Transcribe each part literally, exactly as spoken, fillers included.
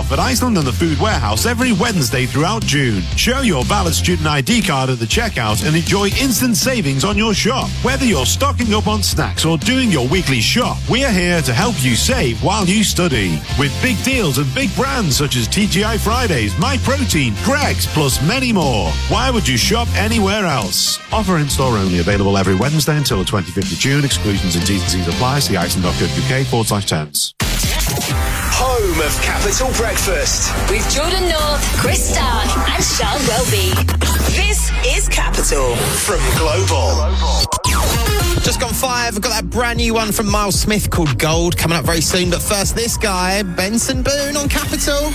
off at Iceland and the Food Warehouse every Wednesday throughout June. Show your valid student I D card at the checkout and enjoy instant savings on your shop. Whether you're stocking up on snacks or doing your weekly shop, we are here to help you save while you study. With big deals and big brands such as T G I Fridays, MyProtein, Greggs, plus many more. Why would you shop anywhere else? Offer in-store only. Available every Wednesday until the twenty-fifth of June. Exclusions and T's and C's apply. See iceland.co.uk forward slash terms. Home of Capital Breakfast with Jordan North, Chris Stark and Charles Welby. This is Capital from Global. Just gone five. I've got that brand new one from Miles Smith called Gold coming up very soon. But first, this guy, Benson Boone on Capital.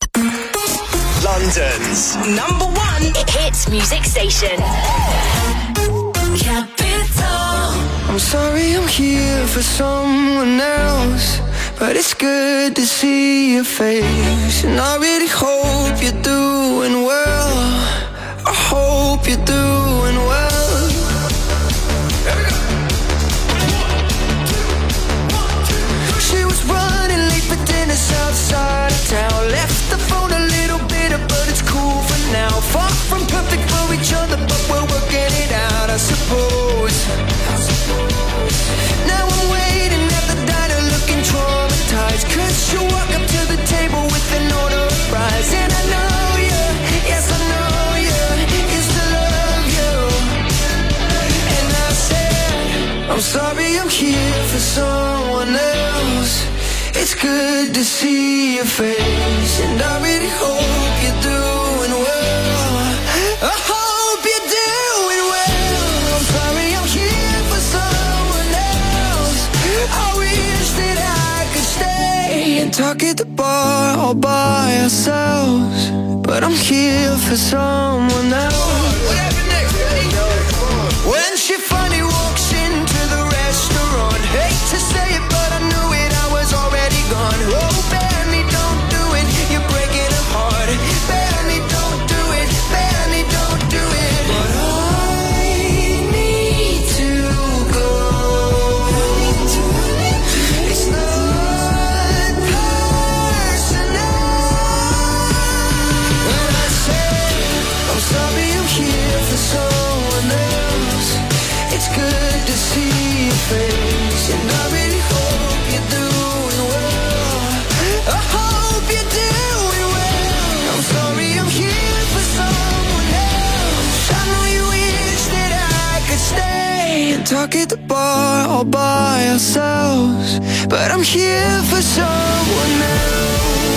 London's number one hits music station. Capital. I'm sorry I'm here for someone else, but it's good to see your face. And I really hope you're doing well. I hope you're doing well. She was running late for dinner outside of town. Left the phone a little bitter, but it's cool for now. Far from perfect for each other, but we're working it out, I suppose. Now I'm waiting at the diner looking traumatized, cause she walk up to the table with an order of fries. And I know you, yes I know you, used to love you. And I said, I'm sorry I'm here for someone else. It's good to see your face, and I really hope you're doing well. I hope you're doing well. I'm sorry I'm here for someone else. I wish that I could stay and talk at the bar all by ourselves, but I'm here for someone else. When she finally walks into the restaurant, hate to say it, but I knew it, I was already gone. Oh, Benny, don't do it, you're breaking her heart. Benny, don't do it, Benny, don't do it. But I need to go. It's not personal. When I say I'm sorry I'm here for someone else, it's good to see your face, and I really hope you're doing well. I hope you're doing well. I'm sorry I'm here for someone else. I know you wish that I could stay and talk at the bar all by ourselves, but I'm here for someone else.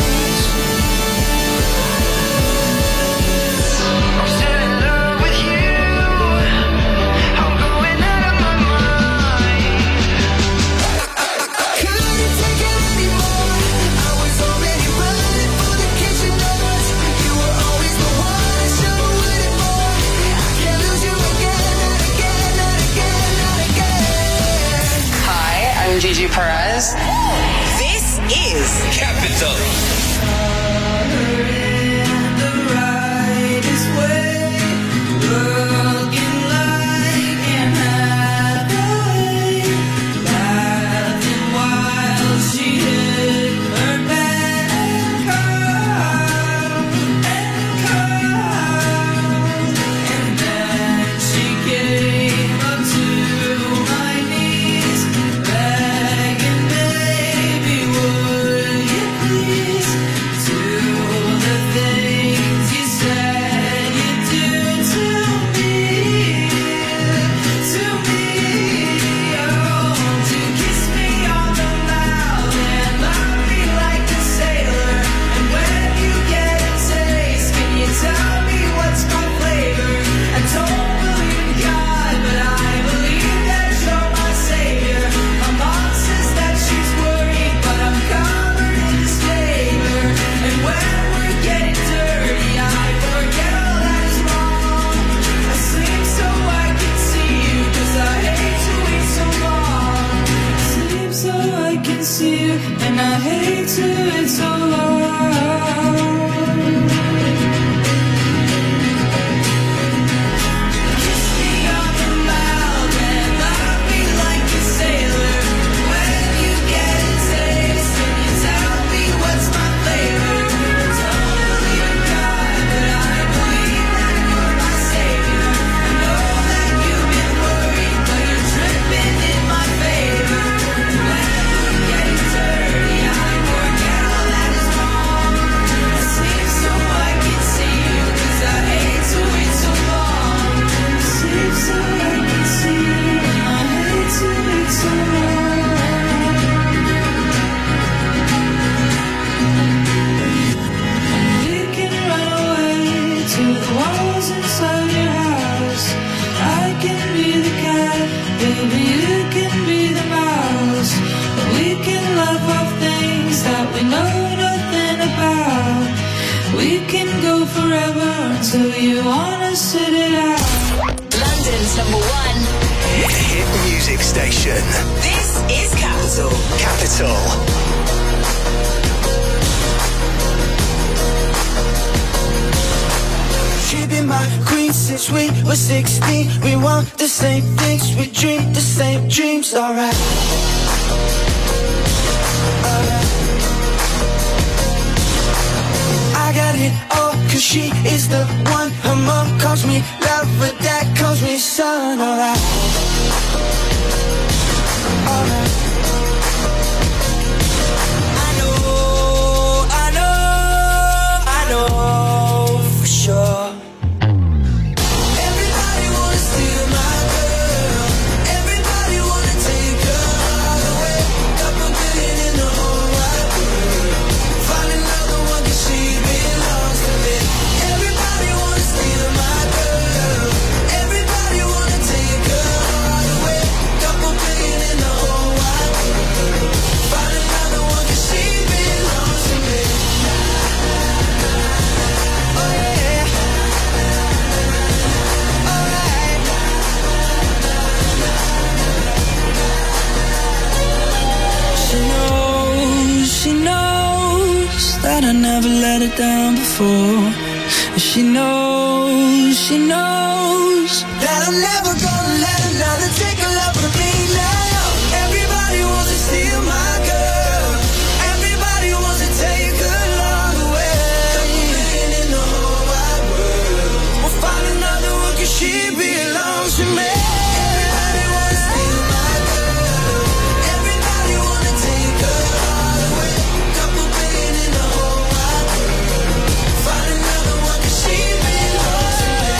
I'm still in love with you. I'm going out of my mind. I couldn't take it anymore. I was already running for the kitchen doors. You were always the one, so what it for? I can't lose you again, not again, not again, not again. Hi, I'm Gigi Perez. This is Capital. Begging, begging. We can go forever until you wanna sit it out. London's number one Hit music station. This is Capital. Capital. She been my queen since we were sixteen. We want the same things, we dream the same dreams. Alright, alright. I got it all, cause she is the one. Her mom calls me love, but dad calls me son. Alright, alright. I know, I know, I know for sure. That I never let her down before. And she knows, she knows that I'm never gonna let another take a love from me now. Everybody wants to steal my girl. Everybody wants to take her love away. Couple million in the whole wide world. We'll find another one cause she belongs to me. Everybody wants to steal my girl. Everybody wanna take her all away. Couple billion in the whole wide world. Find another one cause she belongs to me.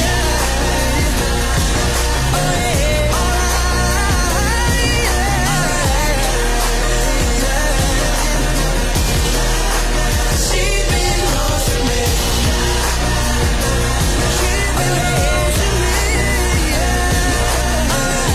Oh yeah, alright, yeah. She belongs to me. She belongs to me, yeah.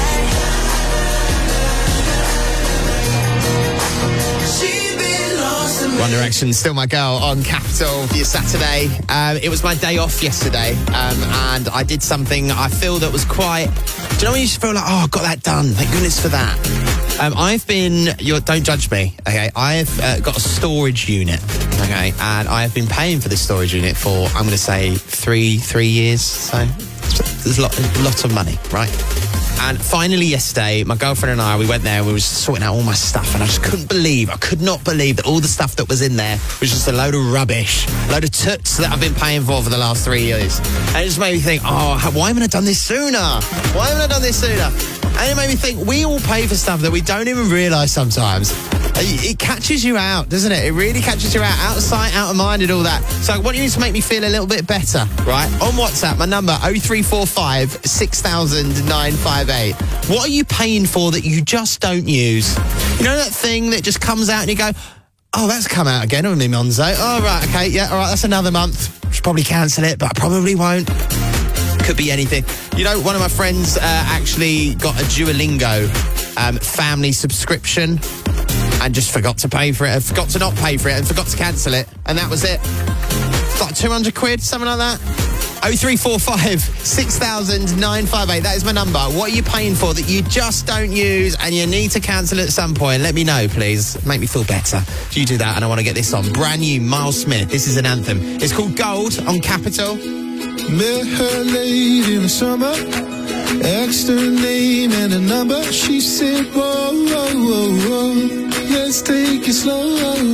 She belongs to me. One Direction, Still My Girl on Capital for your Saturday. Um, it was my day off yesterday, um, and I did something I feel that was quite... Do you know when you just feel like, oh, I got that done, thank goodness for that. Um, I've been... You're, don't judge me, okay? I've uh, got a storage unit, okay? And I have been paying for this storage unit for, I'm going to say, three three years, so... There's a lot, a lot of money, right? And finally yesterday, my girlfriend and I, we went there and we were just sorting out all my stuff, and I just couldn't believe, I could not believe that all the stuff that was in there was just a load of rubbish, a load of toots that I've been paying for for the last three years. And it just made me think, oh, why haven't I done this sooner? Why haven't I done this sooner? And it made me think, we all pay for stuff that we don't even realise sometimes. It catches you out, doesn't it? It really catches you out. Out of sight, out of mind and all that. So I want you to make me feel a little bit better, right? On WhatsApp, my number, oh three four five, six thousand, nine five eight. What are you paying for that you just don't use? You know that thing that just comes out and you go, oh, that's come out again on me, Monzo. Oh, right, okay, yeah, all right, that's another month. I should probably cancel it, but I probably won't. Could be anything. You know, one of my friends uh, actually got a Duolingo um, family subscription and just forgot to pay for it, forgot to not pay for it and forgot to cancel it. And that was it. It's like two hundred quid, something like that. oh three four five, six thousand, nine five eight. That is my number. What are you paying for that you just don't use and you need to cancel at some point? Let me know, please. Make me feel better. You do that and I want to get this on. Brand new, Miles Smith. This is an anthem. It's called Gold on Capital. Met her late in the summer, asked her name and a number. She said, whoa, whoa, whoa, whoa, let's take it slow.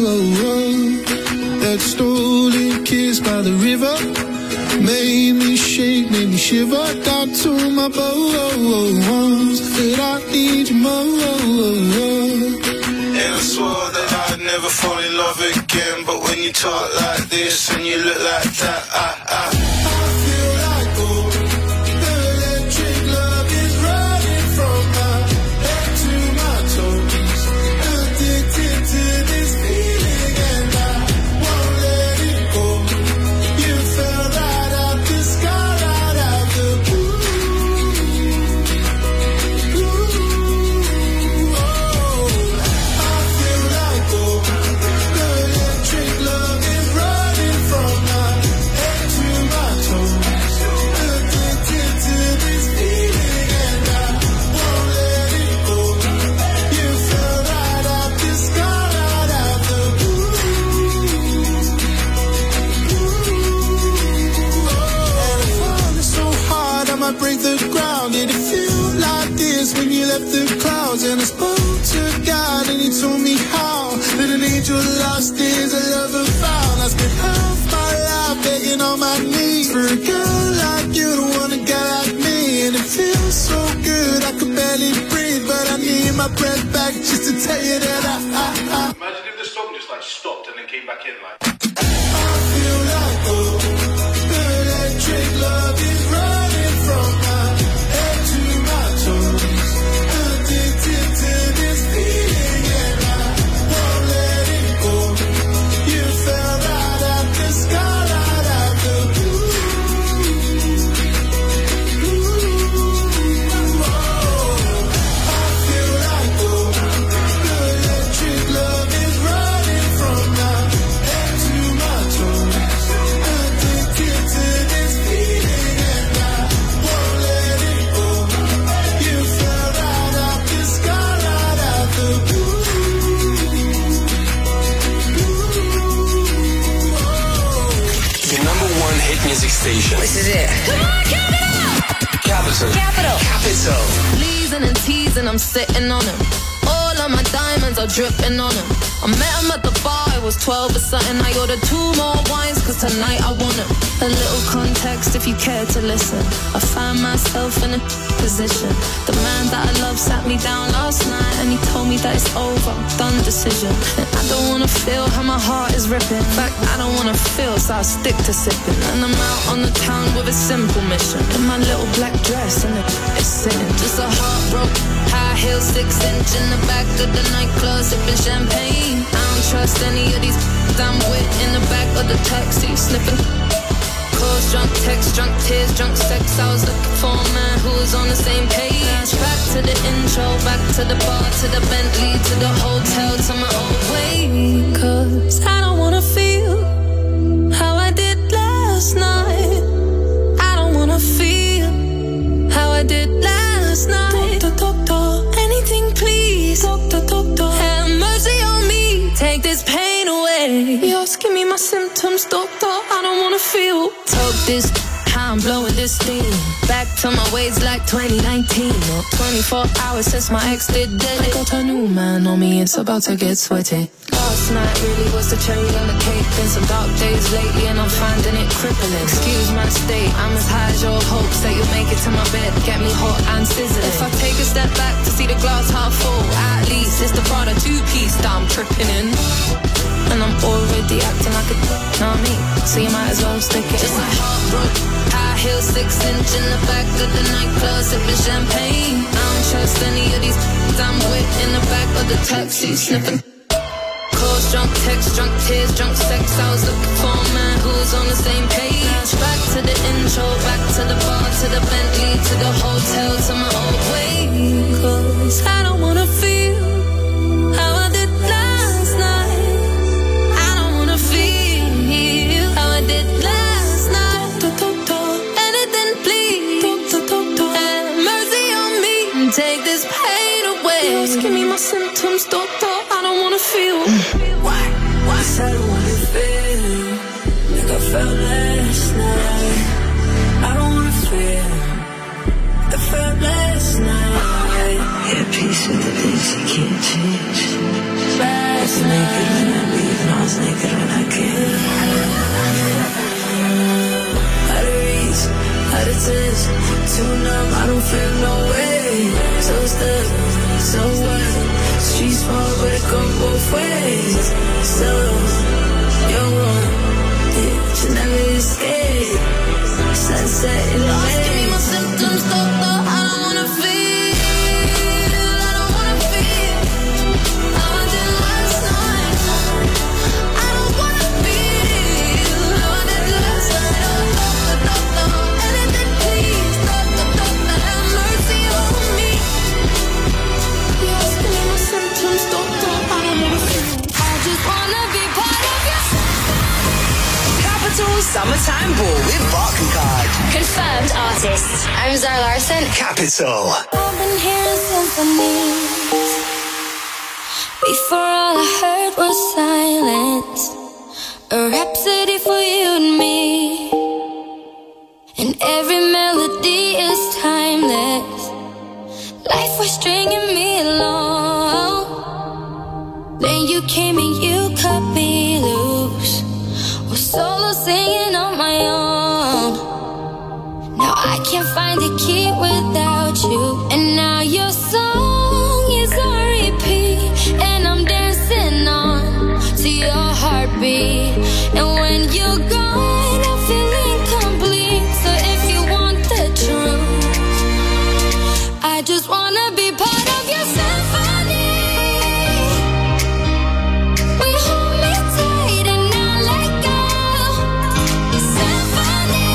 That stolen kiss by the river made me shake, made me shiver. Down to my bones, said I need you more. And I swore that I'd never fall in love again. But when you talk like this and you look like that, I, I, I feel like gold. The electric love is running from my head to my toes. Addicted to this feeling and I won't let it go. You fell right out the sky, right out the blue. Ooh, oh. I feel like gold. The electric love is running from my on my knees. For a girl like you to want a guy like me. And it feels so good, I could barely breathe. But I need my breath back just to tell you that I, I, I Imagine if the song just like stopped and then came back in like. I feel like, oh, the electric love is running from my head to my toes. Addicted to this feeling and I won't let it go. You fell right out the sky, right out the blue. Ooh, oh, I feel like, oh, the electric love is running from my head to my toes. Addicted to this feeling and I won't let it go. You fell right out the sky, right out the blue. Your number one hit music station. This is it. Come on, Capital. Capital. Capital. Pleasing and teasing, I'm sitting on him. All of my diamonds are dripping on him. I met him at the bar, it was twelve or something. I ordered two more wines, cause tonight I want him. A little context if you care to listen. I find myself in a position. The man that I love sat me down last night and he told me that it's over, done decision. And I don't wanna feel how my heart is ripping. In fact, I don't wanna feel, so I stick to sipping. And I'm out on the town with a simple mission. In my little black dress and the is sitting. Just a heartbroken high heel, six inch in the back of the nightclub, sipping champagne. I don't trust any of these I'm with in the back of the taxi, sniffing. Calls, drunk texts, drunk tears, drunk sex. I was looking for a man who was on the same page. Back to the intro, back to the bar, to the Bentley, to the hotel, to my old way. Cause I don't wanna feel how I did last night. I don't wanna feel how I did last night. Doctor, doctor, anything please. Doctor, doctor, have mercy on me. Take this pain away. You're asking me my symptoms, doctor. I don't wanna feel. Talk this, how I'm blowing this steam. Back to my ways like twenty nineteen. Or twenty-four hours since my ex did dead. I got a new man on me, it's about to get sweaty. Last night really was the cherry on the cake. Been some dark days lately and I'm finding it crippling. Excuse my state, I'm as high as your hopes that you'll make it to my bed, get me hot and sizzling. If I take a step back to see the glass half full, at least it's the Prada two-piece that I'm tripping in. And I'm already acting like a know what I mean? So you might as well stick it. Just a heartbroken high heel, six inch in the back of the nightclub, sipping champagne. I don't trust any of these I'm with in the back of the taxi, sniffing. Calls, drunk texts, drunk tears, drunk sex. I was looking for a man who was on the same page. Back to the intro, back to the bar, to the Bentley, to the hotel, to my old way. Cause I don't wanna feel how I did last night. I don't wanna feel how I did last night. Anything please, have mercy on me. Take this pain away. You're asking me my symptoms, doctor. I don't wanna feel. Why? Why? I don't wanna feel like I felt last night. I don't wanna feel like I felt last night. Yeah, peace with the things you can't change. Last night, naked when I leave, and I was naked when I came. Out of reach, out of touch, too numb, I don't feel no way. So stuck, so what? Street small, but it go both ways. So, you're wrong, yeah, you never escape. Sunset in the Lost, bay. give me my symptoms, doctor. I don't wanna feel. I don't wanna feel how I did last night. I don't wanna feel how I did last night. Oh, doctor, doctor, anything please. Doctor, doctor, have mercy on me. You're asking me my symptoms, doctor. I don't wanna feel. I just wanna be part of your Capital Summertime Ball with Barclaycard. Confirmed artist. I'm Zara Larson. Capital. I've been hearing symphonies. Before all I heard was silence. A rhapsody for you and me. And every melody is timeless. Life was stringing me along. Then you came and you cut me loose. Was solo singing on my own. find the key without you. And now your song is on repeat, and I'm dancing on to your heartbeat. And when you're gone, I feel incomplete. So if you want the truth, I just wanna be part of your symphony. We hold me tight and not let go. Symphony,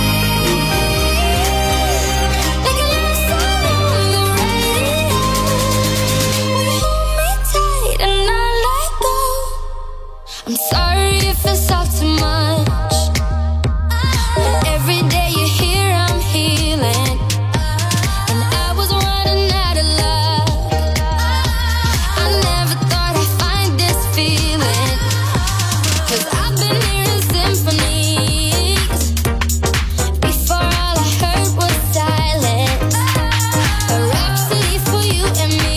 like a love song on the radio. We hold me tight and not let go. I'm sorry if it's all too much, but every day you're here I'm healing. And I was running out of love. I never thought I'd find this feeling, 'cause I've been hearing symphonies. Before all I heard was silence, a rhapsody for you and me.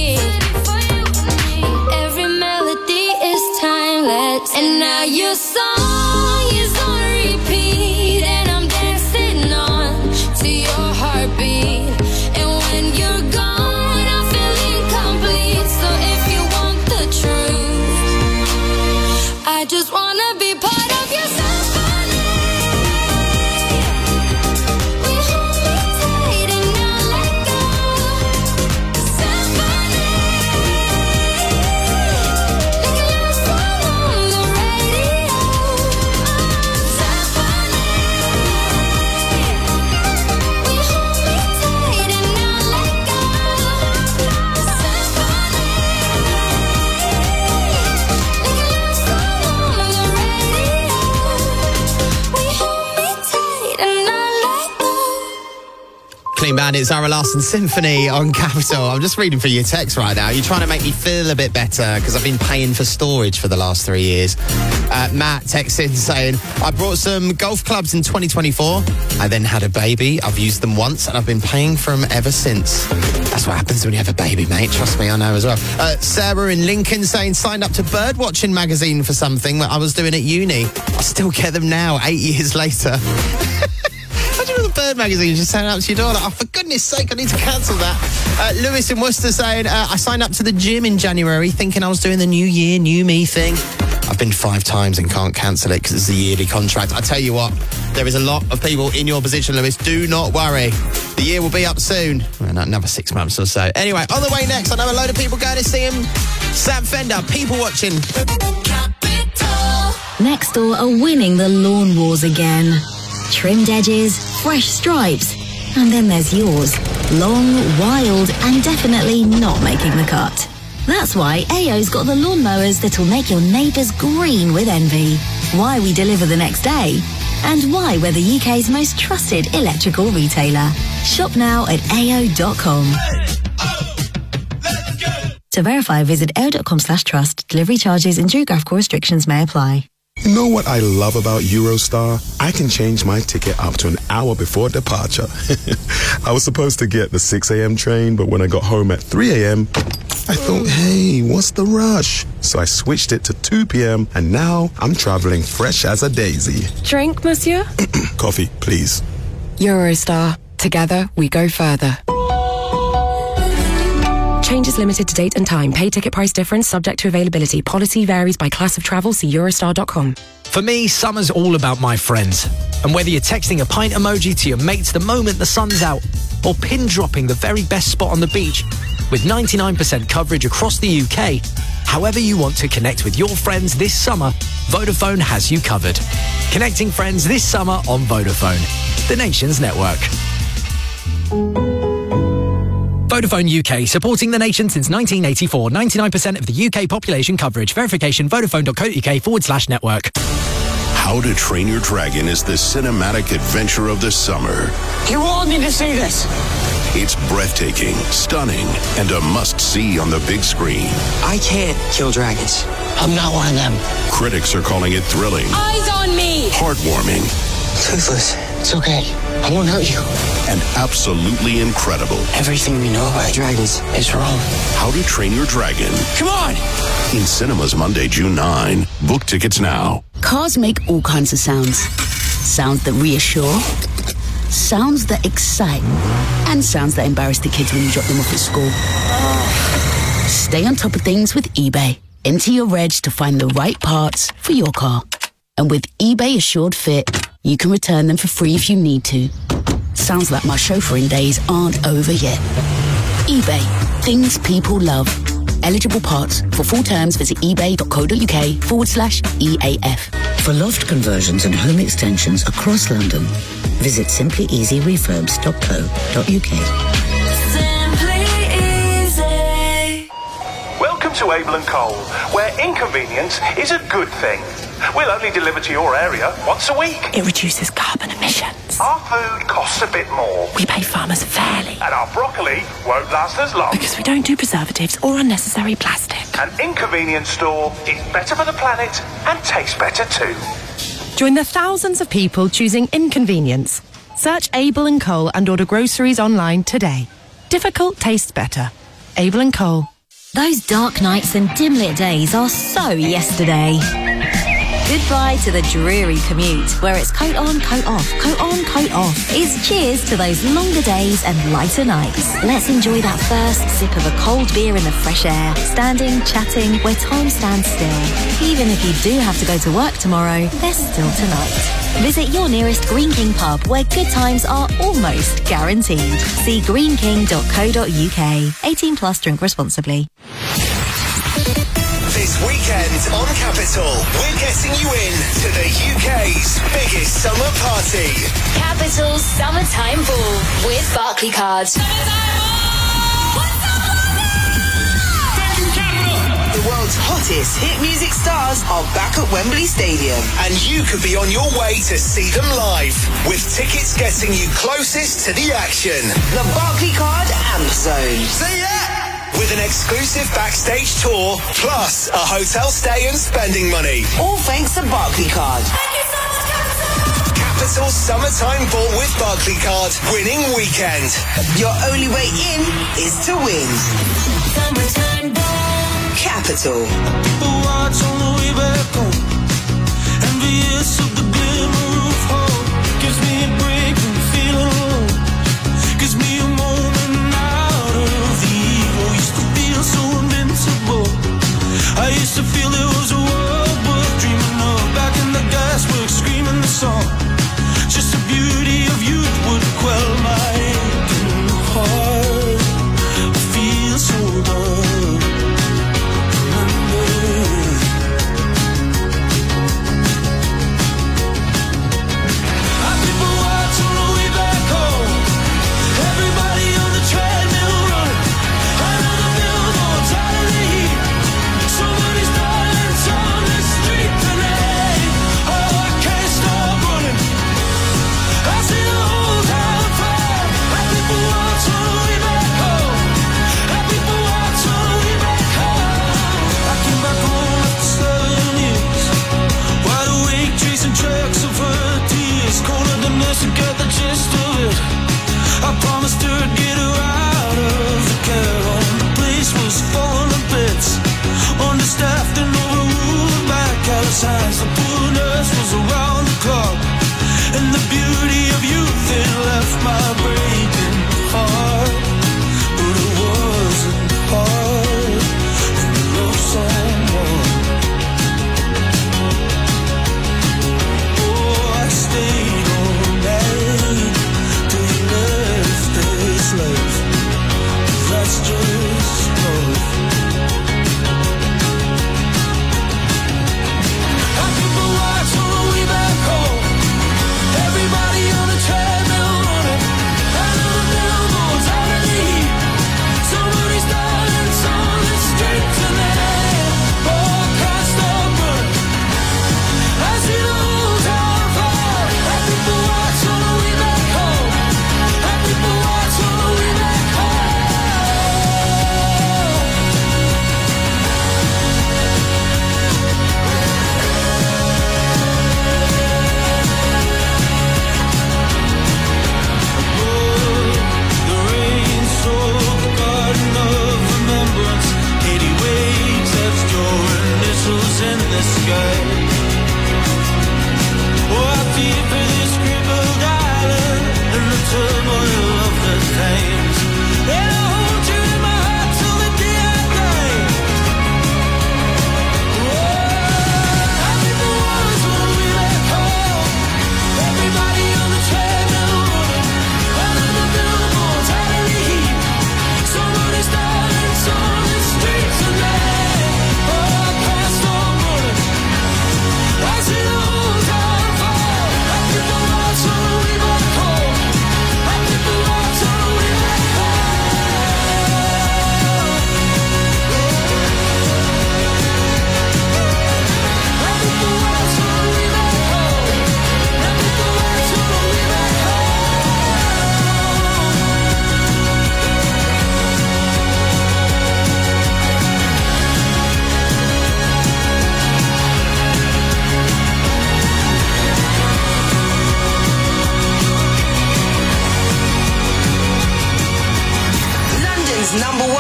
Every melody is timeless, and now your song is on repeat, and I'm dancing on to your heartbeat. And when you're gone, I feel incomplete. So if you want the truth, I just wanna be part of your symphony. We hold me tight and not let go. Symphony, like a love song on the radio. Symphony, we hold me tight and not let go. Symphony, like a love song on the radio. We hold me tight and not let go. Clean Bandit, Zara Larsson Symphony on Capital. I'm just reading through your text right now. You're trying to make me feel a bit better because I've been paying for storage for the last three years. Uh, Matt texts in saying, I brought some golf clubs in twenty twenty-four. I then had a baby. I've used them once and I've been paying for them ever since. That's what happens when you have a baby, mate. Trust me, I know as well. Uh, Sarah in Lincoln saying, signed up to Birdwatching magazine for something that I was doing at uni. I still get them now, eight years later. Imagine all the Bird magazine just turning up to your door like, oh, for goodness sake, I need to cancel that. Uh, Lewis in Worcester saying, uh, I signed up to the gym in January thinking I was doing the new year, new me thing. I've been five times and can't cancel it because it's a yearly contract. I tell you what, there is a lot of people in your position, Lewis. Do not worry. The year will be up soon. Well, another six months or so. Anyway, on the way next, I know a load of people going to see him. Sam Fender, people watching. Next door are winning the lawn wars again. Trimmed edges, fresh stripes, and then there's yours. Long, wild, and definitely not making the cut. That's why A O's got the lawnmowers that'll make your neighbours green with envy. Why we deliver the next day. And why we're the U K's most trusted electrical retailer. Shop now at A O dot com. To verify, visit A O dot com slash trust. Delivery charges and geographical restrictions may apply. You know what I love about Eurostar? I can change my ticket up to an hour before departure. I was supposed to get the six a.m. train, but when I got home at three a.m., I thought, hey, what's the rush? So I switched it to two p.m. and now I'm traveling fresh as a daisy. Drink, monsieur? Coffee, please. Eurostar. Together, we go further. Changes limited to date and time. Pay ticket price difference subject to availability. Policy varies by class of travel. See Eurostar dot com. For me, summer's all about my friends. And whether you're texting a pint emoji to your mates the moment the sun's out, or pin dropping the very best spot on the beach, with ninety-nine percent coverage across the U K, however you want to connect with your friends this summer, Vodafone has you covered. Connecting friends this summer on Vodafone, the nation's network. Vodafone U K, supporting the nation since nineteen eighty-four. ninety-nine percent of the U K population coverage. Verification, vodafone.co.uk forward slash network. How to Train Your Dragon is the cinematic adventure of the summer. You all need to see this. It's breathtaking, stunning, and a must-see on the big screen. I can't kill dragons. I'm not one of them. Critics are calling it thrilling. Eyes on me! Heartwarming. Toothless. It's okay. I won't hurt you. And absolutely incredible. Everything we know about dragons is wrong. How to Train Your Dragon. Come on! In cinemas Monday, June ninth. Book tickets now. Cars make all kinds of sounds. Sounds that reassure. Sounds that excite and sounds that embarrass the kids when you drop them off at school. Stay on top of things with eBay. Enter your reg to find the right parts for your car. And with eBay Assured Fit, you can return them for free if you need to. Sounds like my chauffeuring days aren't over yet. eBay. Things people love. Eligible parts. For full terms, visit ebay.co.uk forward slash EAF. For loft conversions and home extensions across London, visit simply easy refurbs dot co dot uk. Simply Easy. Welcome to Abel and Cole, where inconvenience is a good thing. We'll only deliver to your area once a week. It reduces carbon emissions. Our food costs a bit more. We pay farmers fairly. And our broccoli won't last as long. Because we don't do preservatives or unnecessary plastic. An inconvenience store is better for the planet and tastes better too. Join the thousands of people choosing inconvenience. Search Abel and Cole and order groceries online today. Difficult tastes better. Abel and Cole. Those dark nights and dim-lit days are so yesterday. Goodbye to the dreary commute, where it's coat on, coat off, coat on, coat off. It's cheers to those longer days and lighter nights. Let's enjoy that first sip of a cold beer in the fresh air, standing, chatting, where time stands still. Even if you do have to go to work tomorrow, there's still tonight. Visit your nearest Green King pub, where good times are almost guaranteed. See green king dot co dot uk. eighteen plus, drink responsibly. This weekend on Capital, we're getting you in to the U K's biggest summer party. Capital Summertime Ball with Barclaycard. The world's hottest hit music stars are back at Wembley Stadium, and you could be on your way to see them live, with tickets getting you closest to the action. The Barclaycard Amp Zone. See ya! With an exclusive backstage tour, plus a hotel stay and spending money. All thanks to Barclaycard. Capital Summertime Ball with Barclaycard. Winning weekend. Your only way in is to win. Summertime Ball. Capital. The watch on the way back home. Envious of the glimmer of hope. Gives me a break from feeling alone. Gives me a moment out of the evil. Used to feel so invincible. I used to feel there was a world worth dreaming of. Back in the gasworks, screaming the song. Just the beauty of youth would quell my aching heart. I feel so loved. Somebody's darling on the street tonight. Oh, I can't stop running.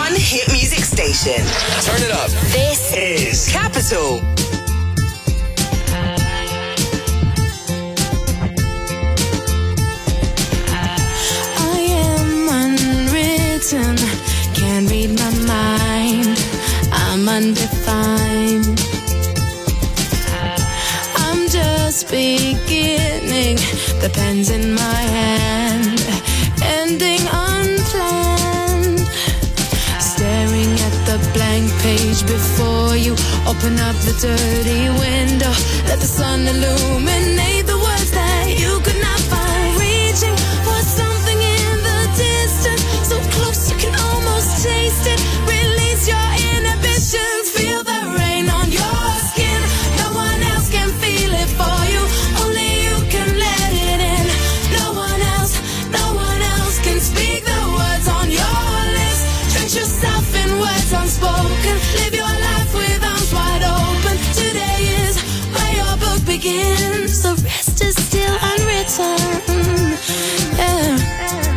one hit music station. Turn it up. This is Capital. I am unwritten, can't read my mind. I'm undefined. I'm just beginning, the pen's in my hand, ending unplanned. Staring at the blank page before you, open up the dirty window, let the sun illuminate the words that you could not find. Reaching for something in the distance, so close you can almost taste it. Release your inhibitions, feel the rain on your skin. No one else can feel it for you, only you can let it in. No one else, no one else can speak the words on your lips. Drench yourself in words unspoken, live your life with arms wide open. Today is where your book begins, the rest is still unwritten. Yeah.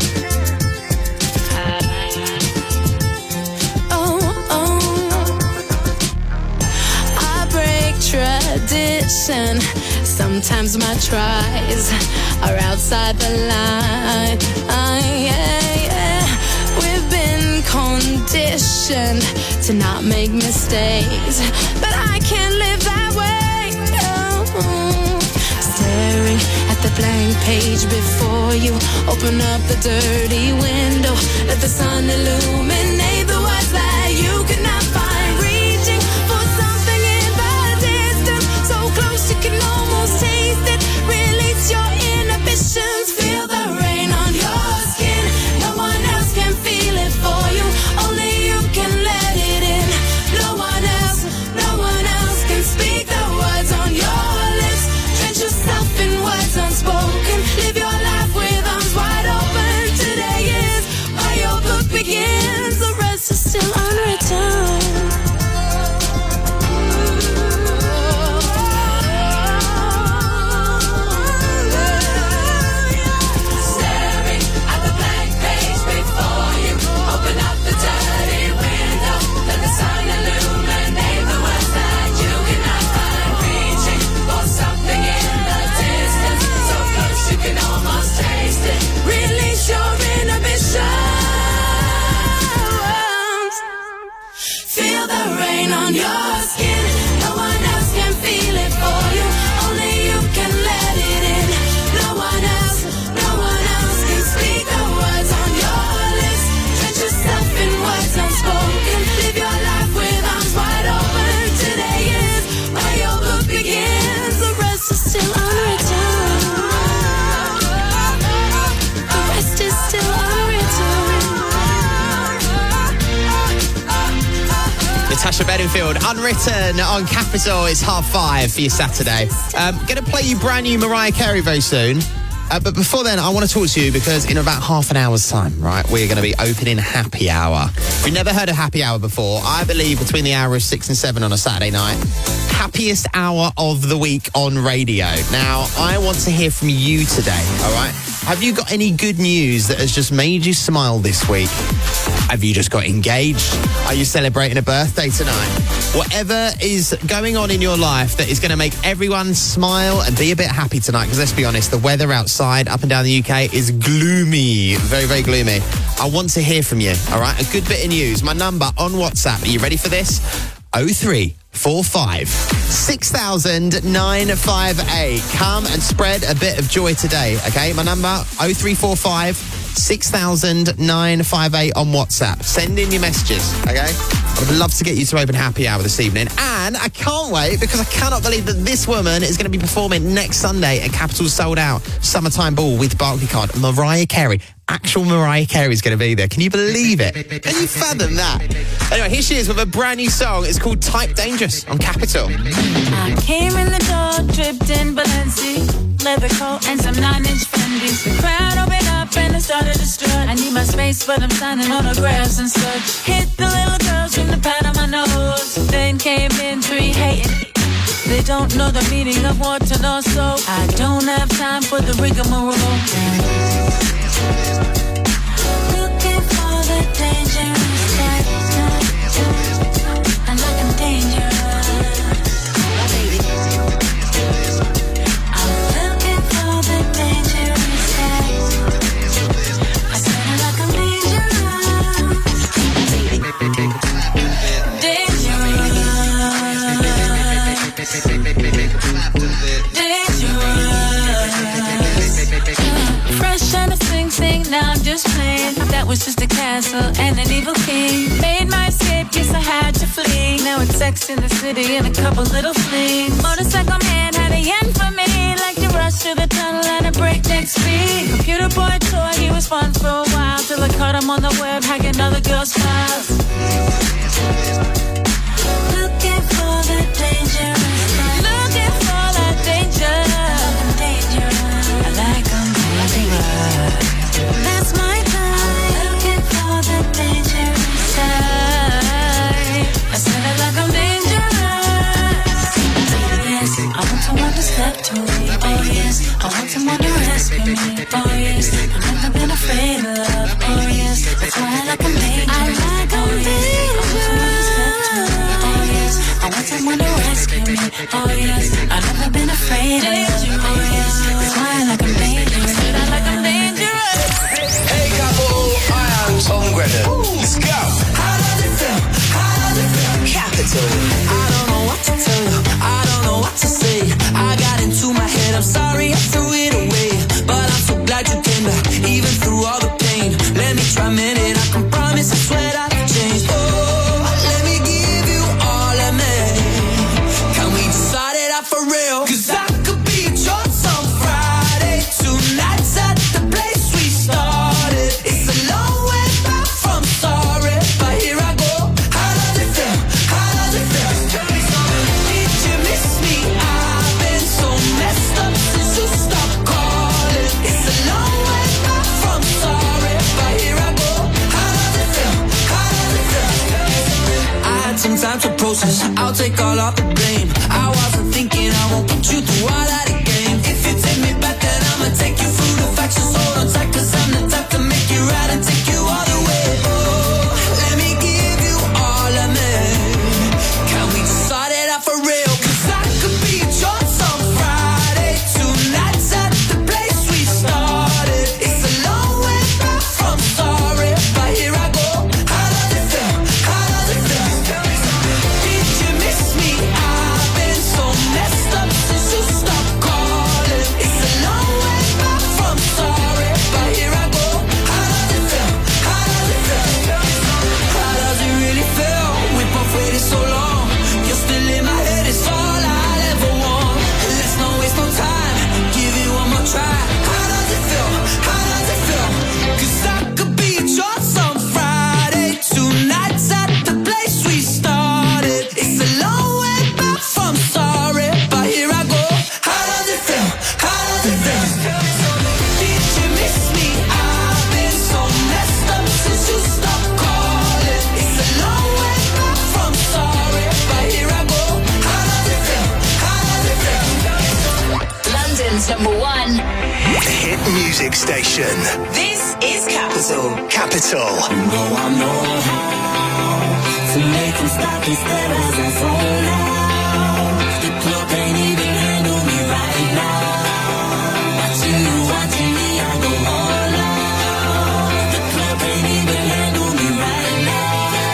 Tradition. Sometimes my tries are outside the line. Uh, yeah, yeah. We've been conditioned to not make mistakes, but I can't live that way. No. Staring at the blank page before you, open up the dirty window, let the sun illuminate the words that you could not find. Reaching for something in the distance, so close you can almost taste it. Release your inhibitions, feel the rain on your skin. No one else can feel it for you, only you can let it in. No one else, no one else can speak the words on your lips. Drench yourself in words unspoken, live your life with arms wide open. Today is where your book begins, the rest is still unwritten. Feel the rain on your skin. No one else can feel it for you, only you can let it in. No one else, no one else can speak the words on your lips. Drench yourself in words unspoken, live your life with arms wide open. Today is where your book begins, the rest is still unwritten. The rest is still unwritten. Natasha Bedingfield, Unwritten on Capital. It's half five for your Saturday. Um, going to play you brand new Mariah Carey very soon. Uh, but before then, I want to talk to you because in about half an hour's time, right, we're going to be opening Happy Hour. If you've never heard of Happy Hour before, I believe between the hour of six and seven on a Saturday night, happiest hour of the week on radio. Now, I want to hear from you today, all right? Have you got any good news that has just made you smile this week? Have you just got engaged? Are you celebrating a birthday tonight? Whatever is going on in your life that is going to make everyone smile and be a bit happy tonight, because let's be honest, the weather outside up and down the U K is gloomy. Very, very gloomy. I want to hear from you, all right? A good bit of news. My number on WhatsApp. Are you ready for this? oh three four five six thousand nine five eight. Come and spread a bit of joy today, okay? My number, oh three four five six thousand nine five eight on WhatsApp. Send in your messages, okay? I would love to get you to open Happy Hour this evening. And I can't wait because I cannot believe that this woman is going to be performing next Sunday at Capital's Sold Out Summertime Ball with Barclaycard. Mariah Carey. Actual Mariah Carey is going to be there. Can you believe it? Can you fathom that? Anyway, here she is with a brand new song. It's called Type Dangerous on Capital. I came in the door, dripped in Balenci, leather coat and some nine-inch Fendi's. The crowd opened up and I started to strut. I need my space, but I'm signing autographs and such. Hit the little girls from the pad on my nose. Then came in three hating. They don't know the meaning of water, no, so I don't have time for the rigmarole. Looking for the dangerous type. And like I'm dangerous. I'm looking for the dangerous sex. I said I like I'm Fresh and a sing sing, now I'm just playing. That was just a castle and an evil king. Made my escape, yes I had to flee. Now it's sex in the city and a couple little flings. Motorcycle man had a yen for me, like to rush through the tunnel at a breakneck speed. Computer boy toy, he was fun for a while, till I caught him on the web hacking other girls' files. Looking for the dangerous stuff. Looking for that danger. I'm dangerous. I like I'm dangerous. That's my kind. Looking for the dangerous side. I said I like I'm dangerous. Yes, I want someone to step to me. Oh yes, I want someone to rescue me. Oh yes, I've never been afraid of love. Oh yes, that's why I like I'm dangerous. I like I'm dangerous. I want someone to rescue me. Oh yes, I've never been afraid of you. Oh yes, that's why I like I'm dangerous. I like I'm dangerous. Hey couple, I am Tom Grennan. Let's go. How does it feel? How does it feel? Capital. I don't know what to tell you. I don't know what to say. I got into my head. I'm sorry I threw it away, but I'm so glad you came back, even through all the pain. Let me try a minute. I can promise. I swear that I've changed. Oh. For real, cause I could be yours on Friday. Tonight's at the place we started. It's a long way back from sorry, but here I go. How does it feel? How does it feel? Tell me something. Did you miss me? I've been so messed up since you stopped calling. It's a long way back from sorry, but here I go. How does it feel? How does it feel? Tell me something. I had some time to process. I'll take all of the blame. I wasn't thinking I won't put you through all that again. If you take me back, then I'ma take you through the facts. Just hold on tight, cause I'm the type to make you right and take you all the way. Oh, let me give you all of me. Can we just start it out for real? Cause I could be yours on Friday. Tonight's at the place we started. It's a long way back from sorry, but here I go. How does it feel? How does it feel? Tell me something. Did you miss me? I've been so messed up since you stopped calling. It's a long way back from sorry, but here I go. How does it feel? How does it feel? Tell me something. How does it really feel? We both waited so long. You're still in my head, it's all I'll ever want. Let's not waste no time. Give you one more try. How does it feel? How does it feel? Cause I could be yours on Friday. Tonight's at the place we started. It's a long way back from sorry, but here I go. How does it feel? How does it feel? Did you miss me? I've been so messed up since you stopped calling. It's a long way back from sorry, but here I go. How does it feel? How does it feel? London's number one Hit music station. This is Capital. Capital. You know I know how to make them stop and stare as I fall out. The club ain't even handle me right now. Watching you, watching me, I go all out. The club ain't even handle me right now.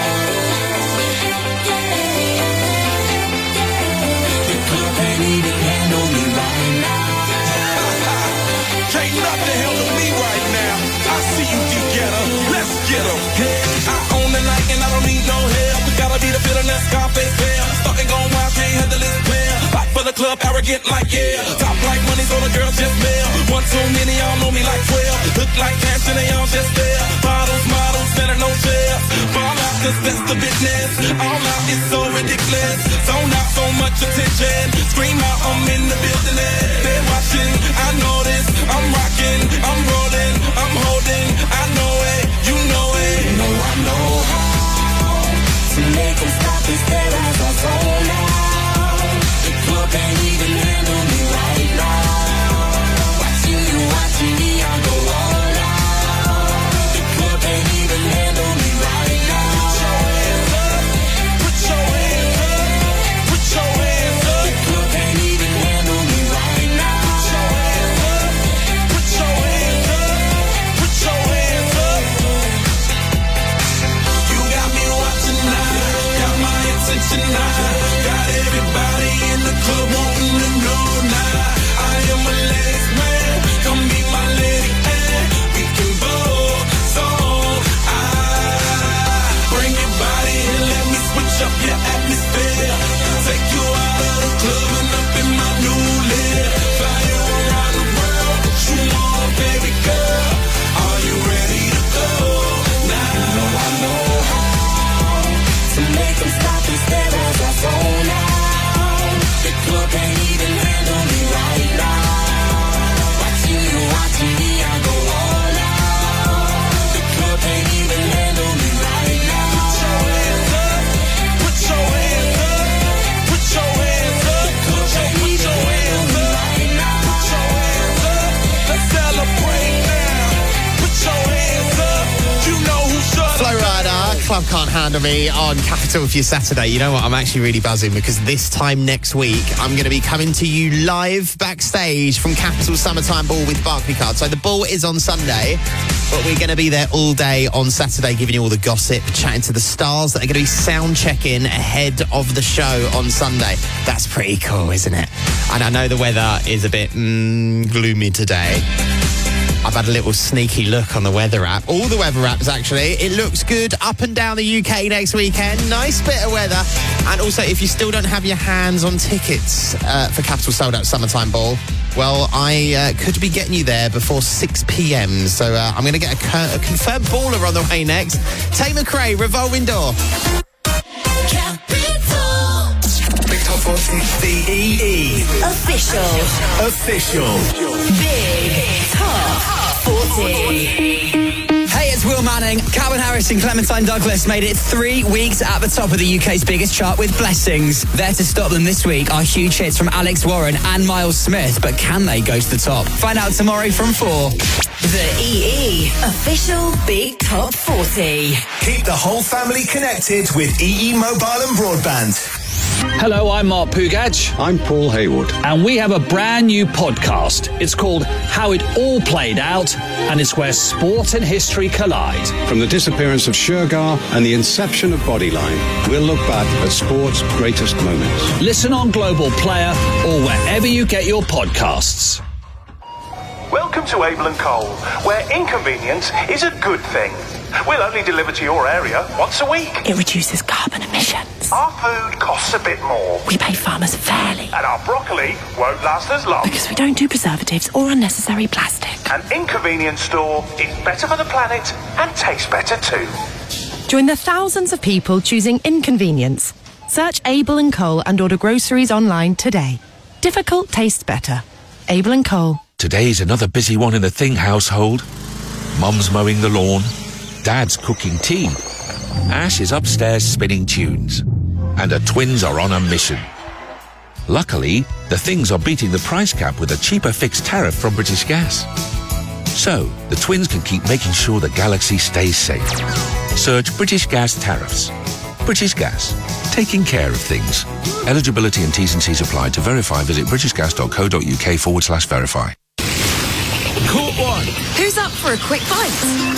The club ain't even handle me right now. Can't nothing handle me right now. I see you, get-getter. Let's get 'em. I own the night and I don't need no help. We gotta be the feeling that Scarface fell. Starting going wild, can't handle this pair. Fight for the club, arrogant like yeah. Top like money, so the girls just mail. One too many, y'all know me like twelve. Look like cash and they all just there. Bottles, models, better no chairs. Fall out, cause that's the business. All out is so ridiculous. Zone out, so much attention. Scream out, I'm in the building. They're watching, I know this. I'm rocking, I'm rolling, I'm holding. I know it, you know it. You know I know how to make them stop and stare as I fall out. The club ain't even handle me right now. Watching you, watching me, I go all out. The club ain't even handle me right now. Club Can't Handle Me on Capital for your Saturday. You know what? I'm actually really buzzing because this time next week, I'm going to be coming to you live backstage from Capital Summertime Ball with Barclaycard. So the ball is on Sunday, but we're going to be there all day on Saturday, giving you all the gossip, chatting to the stars that are going to be sound checking ahead of the show on Sunday. That's pretty cool, isn't it? And I know the weather is a bit mm, gloomy today. I've had a little sneaky look on the weather app. All the weather apps, actually. It looks good up and down the U K next weekend. Nice bit of weather. And also, if you still don't have your hands on tickets uh, for Capital Sold Out Summertime Ball, well, I uh, could be getting you there before six p.m. So uh, I'm going to get a, co- a confirmed baller on the way next. Tay McRae, Revolving Door. Big Top forty, the E E. Official. Official. Big Top forty. Hey, it's Will Manning. Calvin Harris and Clementine Douglas made it three weeks at the top of the U K's biggest chart with Blessings. There to stop them this week are huge hits from Alex Warren and Miles Smith, but can they go to the top? Find out tomorrow from four. The E E. Official Big Top forty. Keep the whole family connected with E E Mobile and Broadband. Hello, I'm Mark Pugach. I'm Paul Hayward. And we have a brand new podcast. It's called How It All Played Out, and it's where sport and history collide. From the disappearance of Shergar and the inception of Bodyline, we'll look back at sport's greatest moments. Listen on Global Player or wherever you get your podcasts. Welcome to Abel and Cole, where inconvenience is a good thing. We'll only deliver to your area once a week. It reduces carbon emissions. Our food costs a bit more. We pay farmers fairly. And our broccoli won't last as long. Because we don't do preservatives or unnecessary plastic. An inconvenience store is better for the planet and tastes better too. Join the thousands of people choosing inconvenience. Search Abel and Cole and order groceries online today. Difficult tastes better. Abel and Cole. Today's another busy one in the Thing household. Mum's mowing the lawn. Dad's cooking tea. Ash is upstairs spinning tunes. And her twins are on a mission. Luckily, the Things are beating the price cap with a cheaper fixed tariff from British Gas. So, the twins can keep making sure the galaxy stays safe. Search British Gas tariffs. British Gas. Taking care of things. Eligibility and T's and C's apply. To verify, visit britishgas.co.uk forward slash verify. Caught one. Who's up for a quick bite?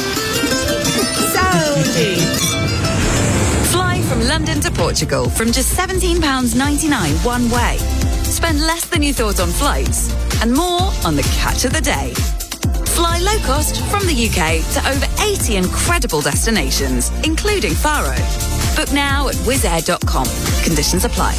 Saudi. Fly from London to Portugal from just seventeen pounds ninety-nine one way. Spend less than you thought on flights and more on the catch of the day. Fly low cost from the U K to over eighty incredible destinations, including Faro. Book now at wizz air dot com. Conditions apply.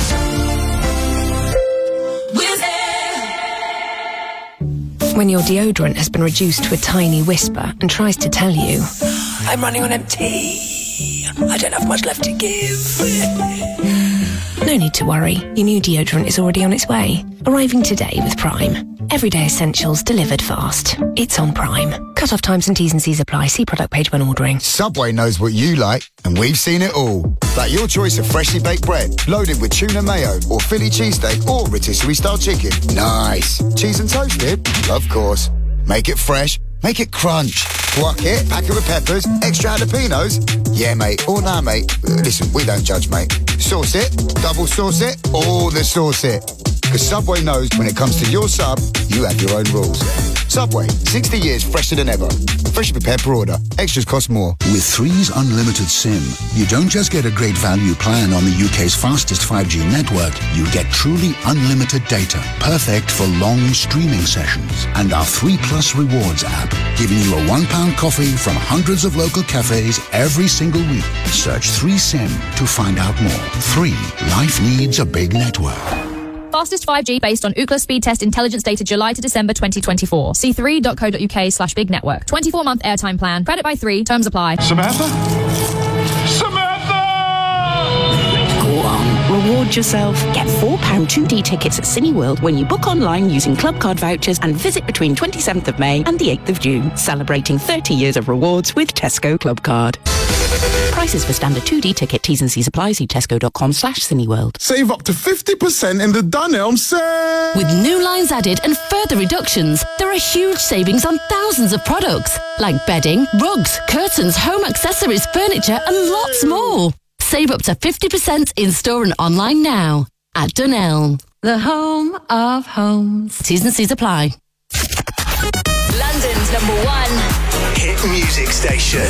When your deodorant has been reduced to a tiny whisper and tries to tell you, I'm running on empty. I don't have much left to give. no need to worry. Your new deodorant is already on its way. Arriving today with Prime. Everyday essentials delivered fast. It's on Prime. Cut-off times and T's and C's apply. See product page when ordering. Subway knows what you like, and we've seen it all. Like your choice of freshly baked bread, loaded with tuna mayo, or Philly cheesesteak, or rotisserie-style chicken. Nice. Cheese and toasted? Of course. Make it fresh. Make it crunch. Guac it, pack it with peppers, extra jalapenos. Yeah, mate. Or nah, mate. Listen, we don't judge, mate. Sauce it, double sauce it, all the sauce it. Because Subway knows when it comes to your sub, you have your own rules. Subway, sixty years fresher than ever. Freshly prepared per order. Extras cost more. With Three's Unlimited SIM, you don't just get a great value plan on the U K's fastest five G network, you get truly unlimited data, perfect for long streaming sessions. And our three Plus Rewards app, giving you a one pound coffee from hundreds of local cafes every single week. Search three SIM to find out more. Three, life needs a big network. Fastest five G based on Ookla speed test intelligence data July to December twenty twenty-four. See three dot co dot uk slash big network. twenty-four month airtime plan. Credit by three. Terms apply. Samantha? Samantha! Go on, Reward yourself. Get four pound two D tickets at Cineworld when you book online using Club Card vouchers and visit between twenty-seventh of May and the eighth of June. Celebrating thirty years of rewards with Tesco Club Card. Prices for standard two D ticket, T's and C's apply. See tesco.com slash Cineworld. Save up to fifty percent in the Dunelm sale. With new lines added and further reductions, there are huge savings on thousands of products like bedding, rugs, curtains, home accessories, furniture and lots more. Save up to fifty percent in store and online now at Dunelm, the home of homes. T's and C's apply. London's number one hit music station.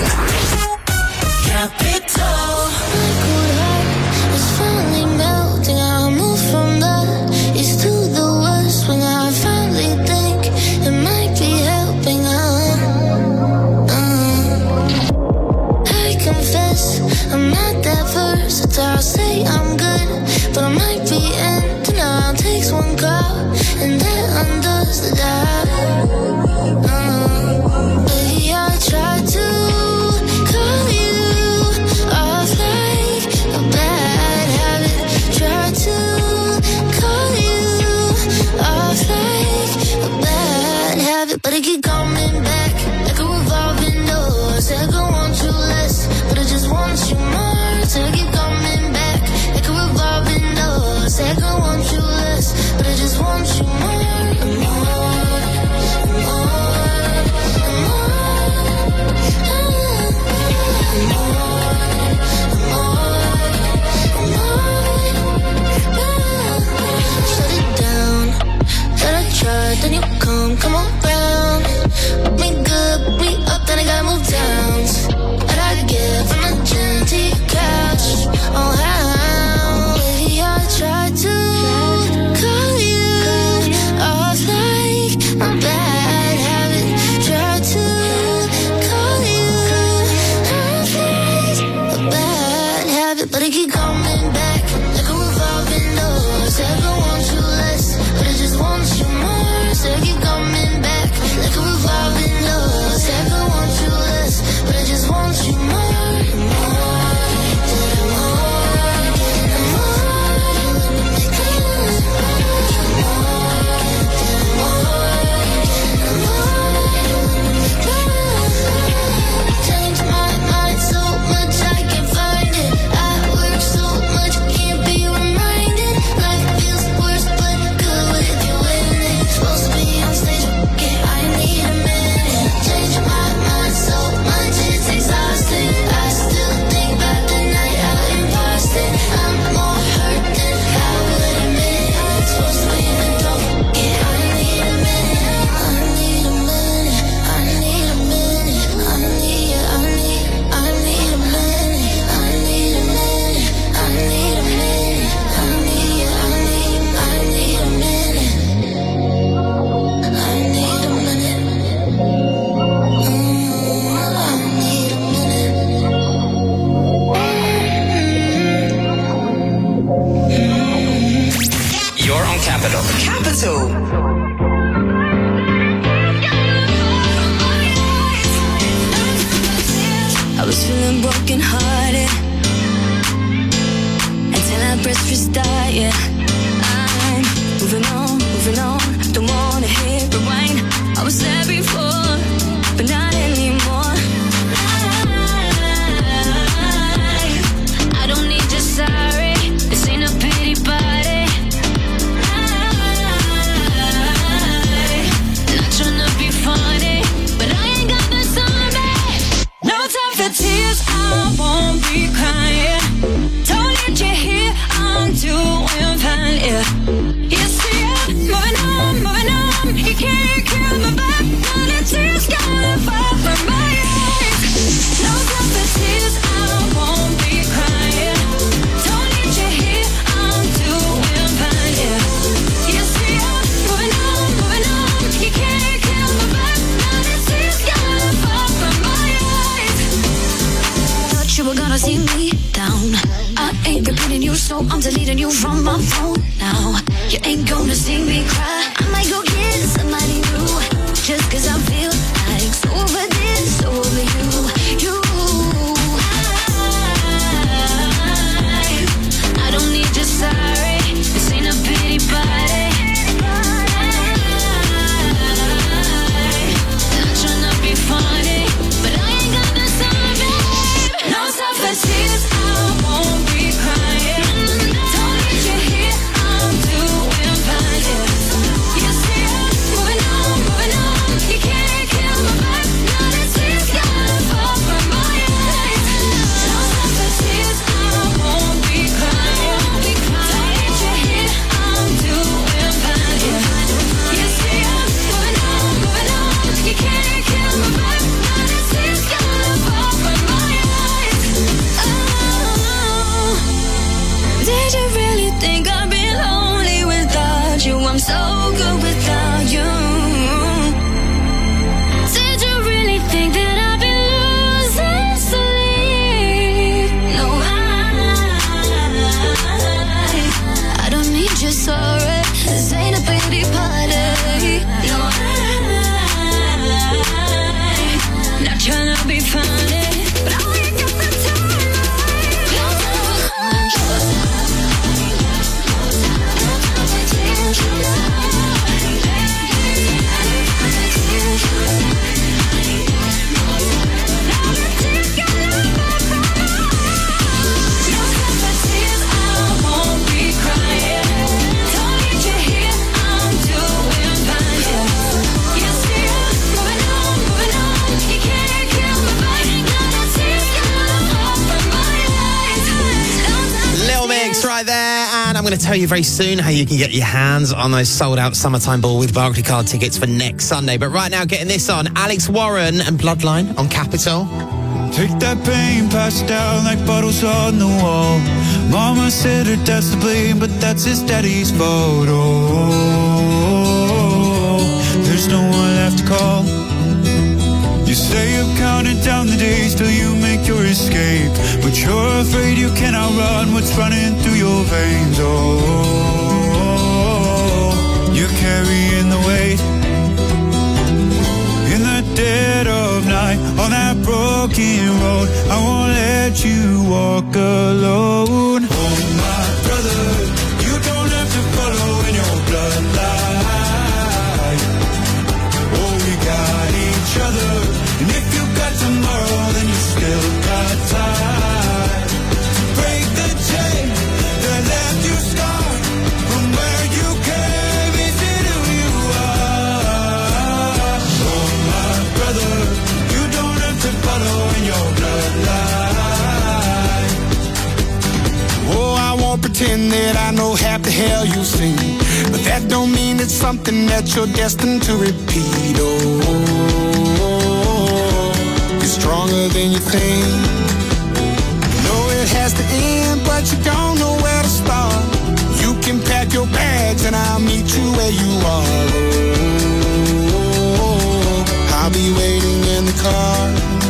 Capital. It's finally melting. I move from the east to the west when I finally think it might be helping. Uh, uh. I confess I'm not that versatile. I'll say I'm good, but I might be in denial. Takes one call and that undoes the dial. Uh, baby, I try to. But I keep coming back like a revolving door. Said I don't want you less, but I just want you more. Said I keep coming back like a revolving door. Said I don't want you less, but I just want you more. More, more, more. Shut it down. Thought I tried, then you come, come on. Me good, put me up, then I gotta move down. What I get from the gym to your couch. Oh, how? Baby, I tried to call you off like a bad habit. Tried to call you off like a bad habit. But I keep coming back like a revolving door. Said I don't want you less, but I just want you more. Said I keep coming back like a revolving door. Said I don't want you less, but I just want you more. More, change my mind so much I can't find it. I work so much, can't be reminded. Life feels worse, but good with you in it. Supposed to be on stage, okay, I need a minute. Change my mind so much, it's exhausting. I still think about the night out in Boston. I'm more hurt than I would admit. Supposed to be in the okay, I need a minute. I need a minute. I need a minute. I need, I need, I need a minute. I need a minute. I need a minute. I need, I need, I need a minute. I need a minute. Mm, I need a minute. You're on Capital. Capital. I was feeling broken hearted until I pressed restart, yeah. I'm moving on, moving on. Don't wanna hit rewind. I was there before, but not anymore. I, I don't need your sorry. This ain't a pity party. I, not trying to be funny, but I ain't got the time, babe. No time for tears, I won't be crying. Don't need you here, I'm doing fine, yeah. You see I'm moving on, moving on. You can't kill my back, but the tears gonna fall from my eyes. No time for tears, I won't be crying. Don't need you here, I'm doing fine, yeah. You see I'm moving on, moving on. You can't kill my back, but the tears gonna fall from my eyes. Thought you were gonna see me down. I ain't repeating you, so I'm deleting you from my phone now. You ain't gonna see me cry. I might go get somebody new, just cause I feel like so over this, so over you. You, I, I don't need just I'm going to tell you very soon how you can get your hands on those sold-out Summertime Ball with Barclaycard tickets for next Sunday. But right now, getting this on, Alex Warren and Bloodline on Capital. Take that pain, pass it down like bottles on the wall. Mama said her dad's to blame, but that's his daddy's fault. Oh, there's no one left to call. You say you've counted down the days till you make your escape, but you're afraid you cannot run what's running through your veins. Oh, you're carrying the weight. In the dead of night, on that broken road, I won't let you walk alone. Oh, my brother, you don't have to follow in your bloodline. Oh, we got each other, and if you got tomorrow, then you still got time. Break the chain that left you scarred from where you came into who you are. Oh, my brother, you don't have to follow in your bloodline. Oh, I won't pretend that I know half the hell you've seen, but that don't mean it's something that you're destined to repeat. Oh, you're stronger than you think. You know it has to end, but you don't know where to start. You can pack your bags and I'll meet you where you are. Oh, I'll be waiting in the car.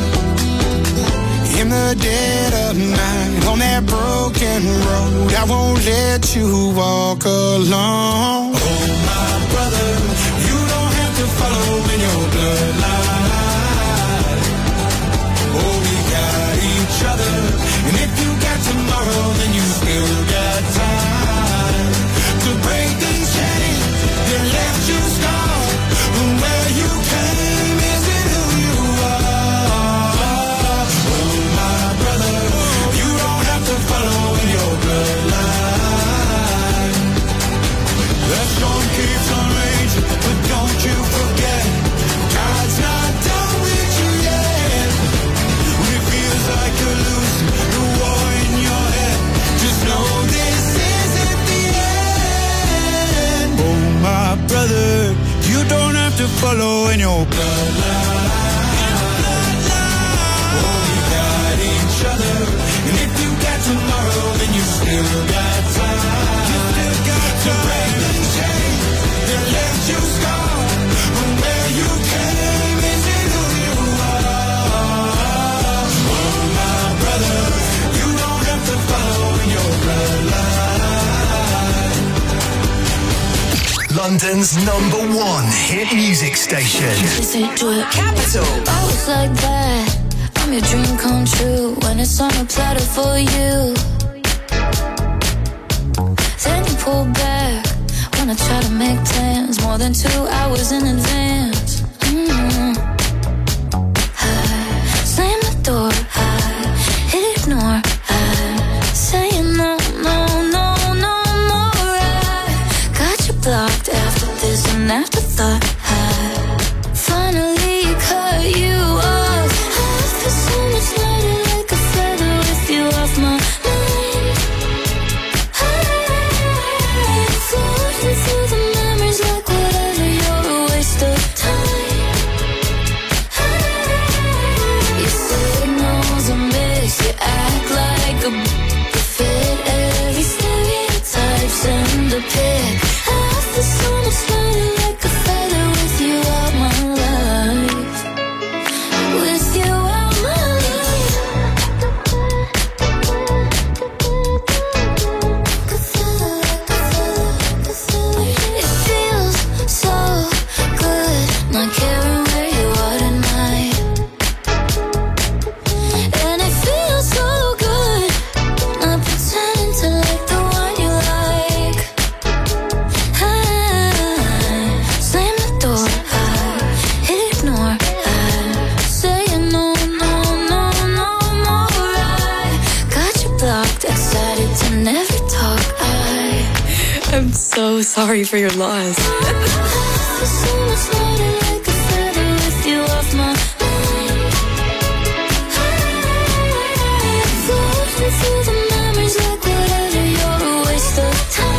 In the dead of night, on that broken road, I won't let you walk alone. Oh, my brother, you don't have to follow in your bloodline. Oh, we got each other, and if you got tomorrow, then you still got time to break these chains that left you scarred from where you came isn't who you are. Oh, my brother, you don't have to follow in your bloodline. That storm keeps on raging, but don't you forget, God's not done with you yet. When it feels like you're losing the war in your head, just know this isn't the end. Oh, my brother, you don't have to follow in your bloodline. Oh, we got each other, and if you got tomorrow, then you still got time. You still got to break the chain that left you scarred from where you came isn't who you are. Oh, my brother, you don't have to follow in your bloodline. London's number one hit music station. Capital. I was like that. I'm your dream come true when it's on a platter for you. Then you pull back when I try to make plans more than two hours in advance. Mm-hmm. I slam the door. I ignore. I say no, no, no, no more. I got you blocked after this and afterthought. I finally cut you off. I feel so much lighter like a feather with you off my mind. I'm floating through the memories like whatever, you're a waste of time. You signals a miss, you act like a fit every stereotype, send a pic. I feel so much lighter like a feather with you out my life. With you out my life. It feels so good not caring where you are tonight. And it feels so good not pretending to like the one you like. I slam the door, I ignore, I say no, no, no, no more. I got you blocked, excited to never talk. I I'm so sorry for your loss. feel so much lighter like a feather with you off my mind. Floating through the memories like whatever, you're a waste of time.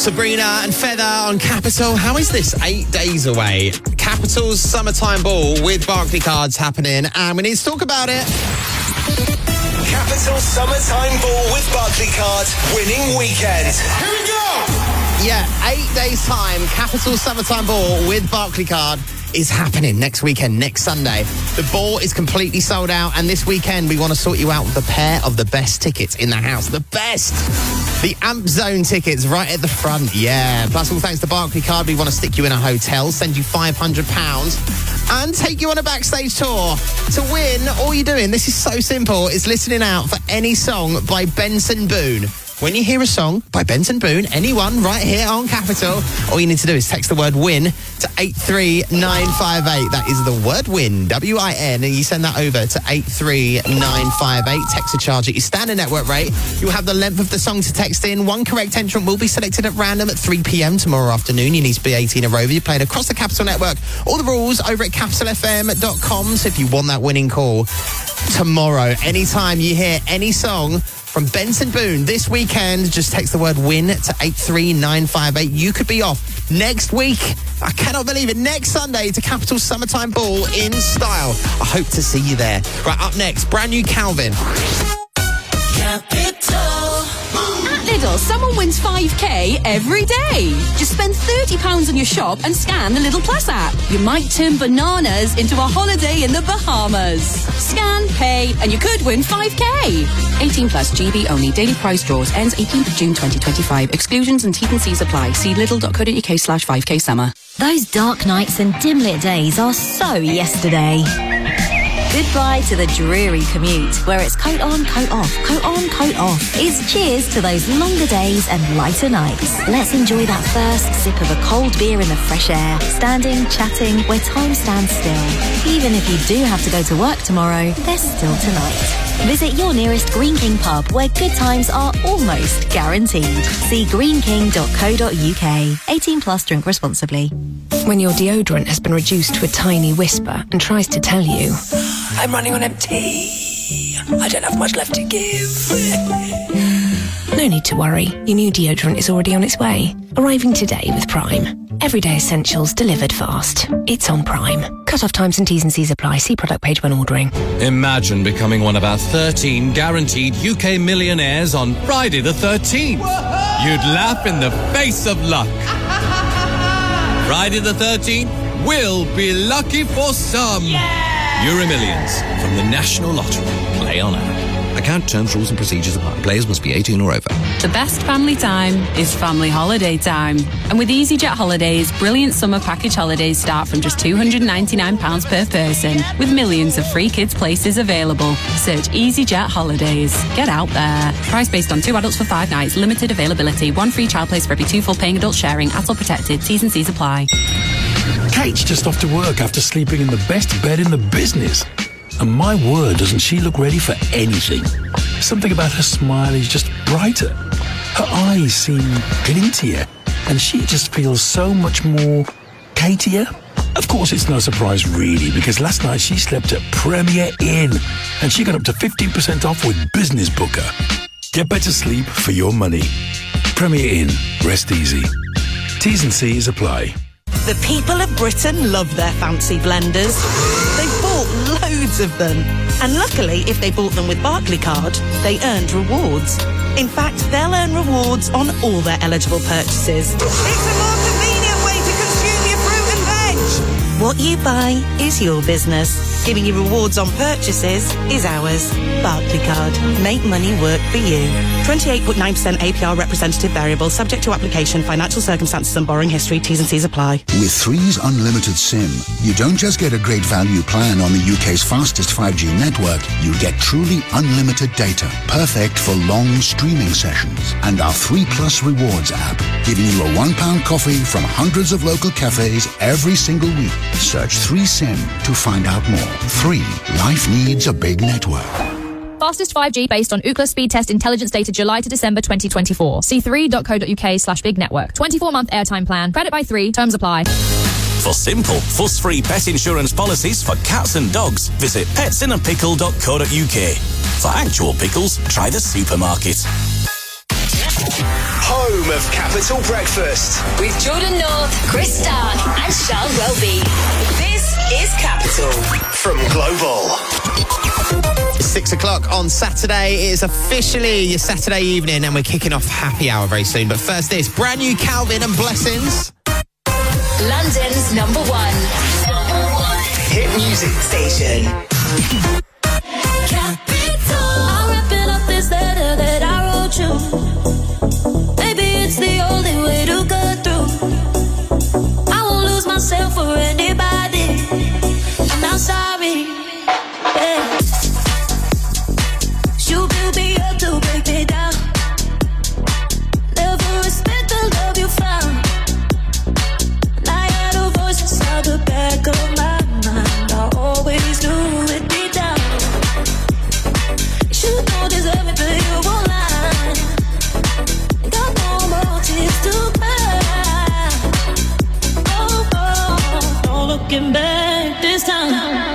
Sabrina and Feather on Capital. How is this? Eight days away. Capital's Summertime Ball with Barclaycards happening, and we need to talk about it. Capital Summertime Ball with Barclaycard winning weekend. Here we go! Yeah, eight days' time, Capital Summertime Ball with Barclaycard is happening next weekend, next Sunday. The ball is completely sold out, and this weekend we want to sort you out with a pair of the best tickets in the house. The best! The Amp Zone tickets right at the front, yeah. Plus, all thanks to Barclaycard, we want to stick you in a hotel, send you five hundred pounds, and take you on a backstage tour. To win, all you're doing, this is so simple, is listening out for any song by Benson Boone. When you hear a song by Benson Boone, anyone right here on Capital, all you need to do is text the word WIN to eight three nine five eight. That is the word WIN, W I N, and you send that over to eight three nine five eight. Text a charge at your standard network rate. You'll have the length of the song to text in. One correct entrant will be selected at random at three p.m. tomorrow afternoon. You need to be eighteen or over. You're playing across the Capital Network. All the rules over at capital f m dot com. So if you want that winning call tomorrow, anytime you hear any song from Benson Boone this weekend, just text the word WIN to eight three nine five eight. You could be off next week. I cannot believe it. Next Sunday to Capital Summertime Ball in style. I hope to see you there. Right, up next, brand new Calvin. Capital. At Lidl, someone wins five K every day. Just spend thirty pounds on your shop and scan the Lidl Plus app. You might turn bananas into a holiday in the Bahamas. Scan, pay, and you could win five K. eighteen plus G B only. Daily price draws. Ends eighteenth of June twenty twenty-five. Exclusions and T's and C's apply. See lidl.co.uk slash 5k summer. Those dark nights and dim lit days are so yesterday. Goodbye to the dreary commute, where it's coat on, coat off, coat on, coat off. It's cheers to those longer days and lighter nights. Let's enjoy that first sip of a cold beer in the fresh air, standing, chatting, where time stands still. Even if you do have to go to work tomorrow, there's still tonight. Visit your nearest Green King pub, where good times are almost guaranteed. See green king dot co dot uk. eighteen plus, drink responsibly. When your deodorant has been reduced to a tiny whisper and tries to tell you, I'm running on empty. I don't have much left to give. no need to worry. Your new deodorant is already on its way. Arriving today with Prime. Everyday essentials delivered fast. It's on Prime. Cut-off times and T's and C's apply. See product page when ordering. Imagine becoming one of our thirteen guaranteed U K millionaires on Friday the thirteenth. You'd laugh in the face of luck. Friday the thirteenth will be lucky for some. Yeah! Euro Millions from the National Lottery. Play on app. Account terms, rules and procedures apply. Players must be eighteen or over. The best family time is family holiday time. And with EasyJet Holidays, brilliant summer package holidays start from just two hundred ninety-nine pounds per person, with millions of free kids places available. Search EasyJet Holidays. Get out there. Price based on two adults for five nights. Limited availability. One free child place for every two full paying adults sharing. A T L protected. T's and C's apply. Kate's just off to work after sleeping in the best bed in the business. And my word, doesn't she look ready for anything? Something about her smile is just brighter. Her eyes seem glintier. And she just feels so much more Katier. Of course, it's no surprise really, because last night she slept at Premier Inn. And she got up to fifteen percent off with Business Booker. Get better sleep for your money. Premier Inn. Rest easy. T's and C's apply. The people of Britain love their fancy blenders. They've bought loads of them. And luckily, if they bought them with Barclaycard, they earned rewards. In fact, they'll earn rewards on all their eligible purchases. It's a more convenient way to consume your fruit and veg. What you buy is your business. Giving you rewards on purchases is ours. Barclaycard. Make money work for you. twenty-eight point nine percent A P R representative variable, subject to application, financial circumstances and borrowing history. T's and C's apply. With Three's Unlimited SIM, you don't just get a great value plan on the U K's fastest five G network, you get truly unlimited data, perfect for long streaming sessions. And our Three Plus Rewards app, giving you a one pound coffee from hundreds of local cafes every single week. Search Three SIM to find out more. Three, life needs a big network. Fastest five G based on Ookla speed test intelligence data July to December twenty twenty-four. See three dot co dot uk slash big network. twenty-four month airtime plan. Credit by three. Terms apply. For simple, fuss-free pet insurance policies for cats and dogs, visit pets in a pickle dot co dot uk. For actual pickles, try the supermarket. Home home of Capital Breakfast. With Jordan North, Chris Stark, and Charles Welby. This is Capital. From Global. It's six o'clock on Saturday. It is officially your Saturday evening, and we're kicking off happy hour very soon. But first, this brand new Calvin and Blessings. London's number one. Number one. Hit music station. Capital. I'm wrapping up this letter that I wrote you. Maybe it's the only way to go through. I won't lose myself for anybody. And I'm sorry. Yeah. You build me up to break me down. Never respect the love you found. And I had a voice inside the back of my mind. I always knew it deep down. You don't deserve it, but you won't lie. Got no more tears to cry. Oh, oh, no looking back this time.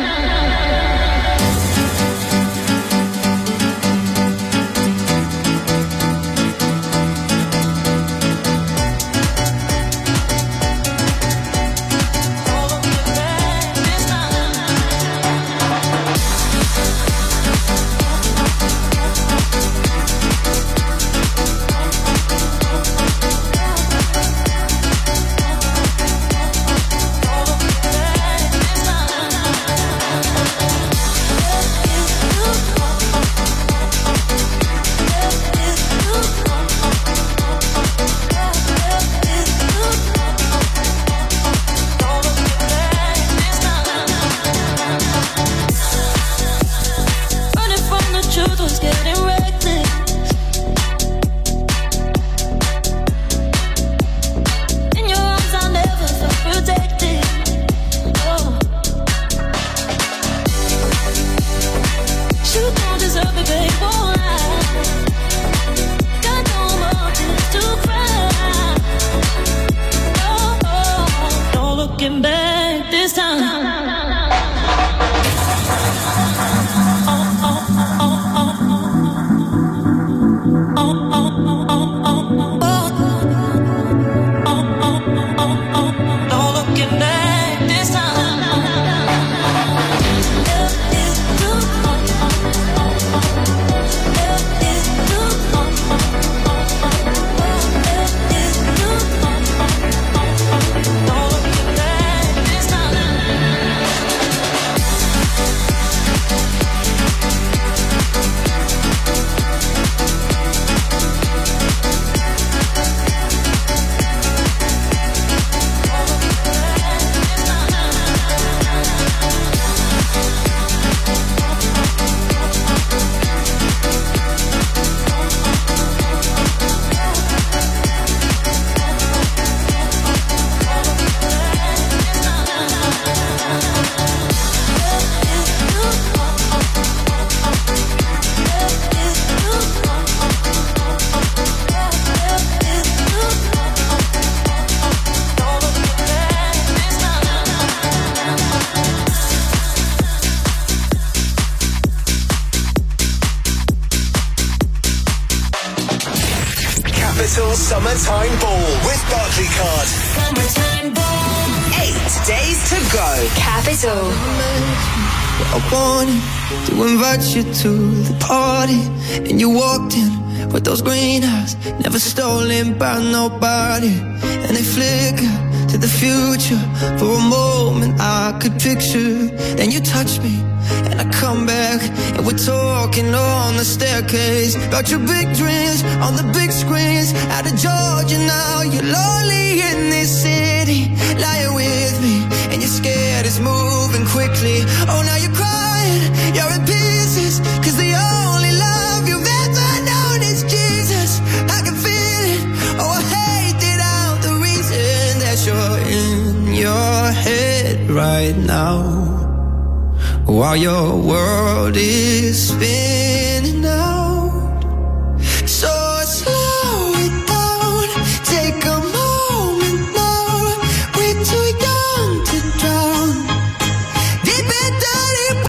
Summertime Ball with Barclaycard. Summertime Ball. Eight days to go. Capital. I wanted to invite you to the party, and you walked in with those green eyes, never stolen by nobody, and they flicker to the future. For a moment I could picture. Then you touch me and I come back, and we're talking on the staircase about your big dreams on the big screens. Out of Georgia now, you're lonely in this city, lying with me, and you're scared it's moving quickly. Oh, now you're crying, you're in pieces, cause the only love you've ever known is Jesus. I can feel it, oh I hate it out, the reason that you're in your head right now, while your world is spinning out.